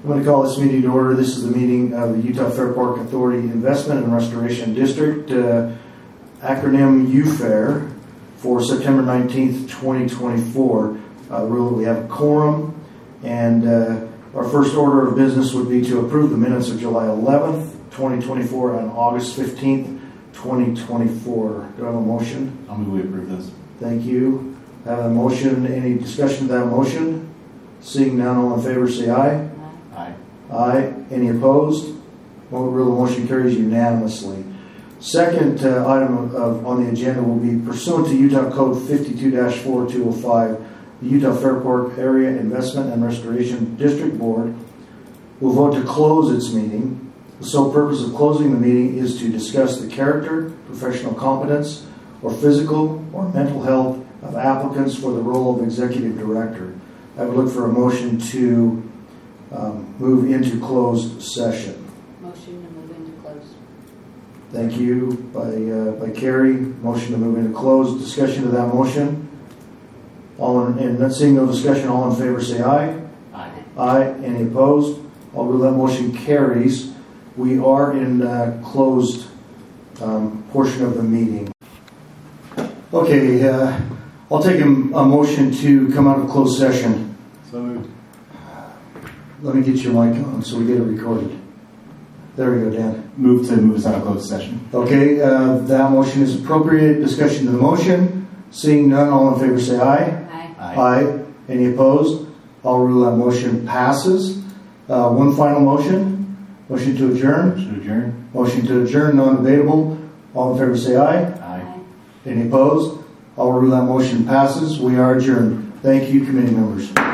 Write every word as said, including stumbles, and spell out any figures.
I'm going to call this meeting to order. This is the meeting of the Utah Fair Park Authority Investment and Restoration District, uh, acronym U F A R, for September nineteenth, twenty twenty-four. Uh, really, we have a quorum, and uh, our first order of business would be to approve the minutes of July eleventh, twenty twenty-four, and August fifteenth, twenty twenty-four. Do I have a motion? I'll move we approve this. Thank you. I have a motion. Any discussion of that motion? Seeing none, all in favor say aye. Aye. Aye. Any opposed? Well, the motion carries unanimously. Second uh, item of, of, on the agenda will be pursuant to Utah Code fifty-two dash four two oh five, the Utah Fair Park Area Investment and Restoration District Board will vote to close its meeting. The sole purpose of closing the meeting is to discuss the character, professional competence, or physical or mental health of applicants for the role of executive director. I would look for a motion to um, move into closed session. Motion to move into closed. Thank you by uh, by Carrie. Motion to move into closed. Discussion of that motion. All in, and not seeing no discussion, all in favor say aye. Aye. Aye. Any opposed? Although that motion carries, we are in uh, closed um, portion of the meeting. Okay, uh, I'll take a, a motion to come out of closed session. So moved. Let me get your mic on so we get it recorded. There we go, Dan. Move to move us out of closed session. Okay, uh, that motion is appropriate. Discussion to the motion. Seeing none, all in favor say aye. Aye. Aye. Aye. Any opposed? I'll rule that motion passes. Uh, one final motion. Motion to adjourn. Motion to adjourn. Motion to adjourn, non-debatable. All in favor say aye. Aye. Any opposed? I'll rule that motion passes. We are adjourned. Thank you, committee members.